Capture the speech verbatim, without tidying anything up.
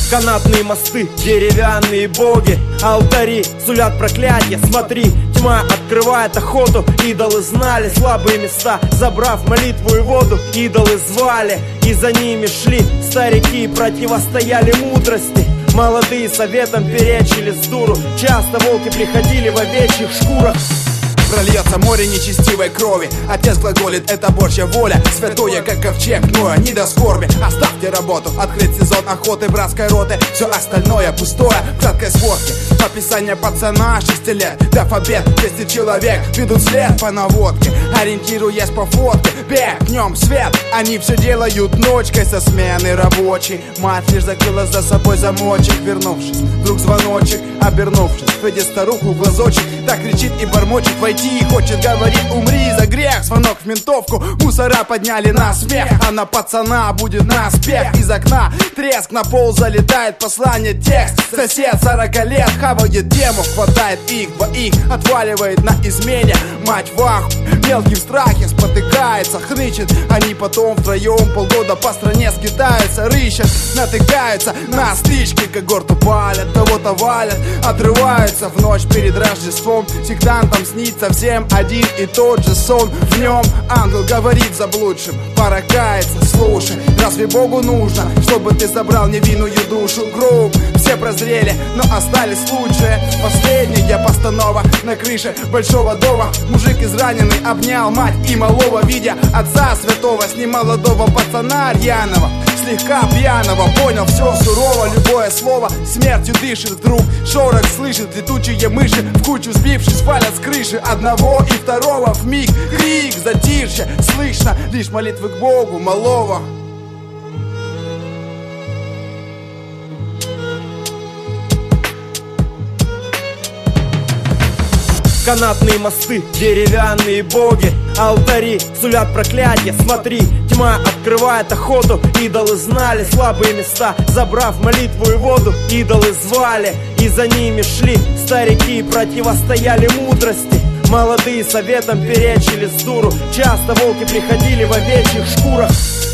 Канатные мосты, деревянные боги, алтари сулят проклятие. Смотри, тьма открывает охоту. Идолы знали слабые места, забрав молитву и воду. Идолы звали, и за ними шли старики, противостояли мудрости. Молодые советом перечили с дуру. Часто волки приходили в овечьих шкурах. Прольется море нечестивой крови. Отец глаголит, это Божья воля. Святое, как ковчег, Ноя, не до скорби. Оставьте работу, открыть сезон охоты братской роты. Все остальное пустое, в краткой сводке. Описание пацана шести лет, дав обед, двести человек ведут след по наводке. Ориентируясь по фотке, бег, днем свет. Они все делают ночкой со смены рабочей. Мать лишь закрыла за собой замочек. Вернувшись, вдруг звоночек, обернувшись, видя старуху в глазочек, так кричит и бормочет: войти и хочет, говорит: умри за грех. Звонок в ментовку, мусора подняли на смех, а на пацана будет наспех. Из окна треск, на пол залетает послание, текст. Сосед сорока лет хавает тему, хватает их двоих, отваливает на измене. Мать в аху, мелкий в страхе, спотыкается, хнычет. Они потом втроем полгода по стране скитаются, рыщут, натыкаются на стычки, когорту палят, кого-то валят, отрываются в ночь перед Рождеством. Сектантам снится всем один и тот же сон. В нем ангел говорит заблудшим: пора каяться, слушай, разве Богу нужно, чтобы ты забрал невинную душу? Груб, все прозрели, но остались лучшие. Последняя постанова на крыше большого дома. Мужик израненный обнял мать и малого, видя отца святого с немолодого пацана рьяного, слегка пьяного. Понял все сурово, любое слово смертью дышит. Вдруг шорох слышит, летучие мыши в кучу сбившись валят с крыши. Одного и второго вмиг крик, затишье, слышно лишь молитвы к Богу малого. Канатные мосты, деревянные боги, алтари сулят проклятие. Смотри, тьма открывает охоту. Идолы знали слабые места, забрав молитву и воду. Идолы звали, и за ними шли старики, противостояли мудрости. Молодые советом перечили с дуру. Часто волки приходили в овечьих шкурах.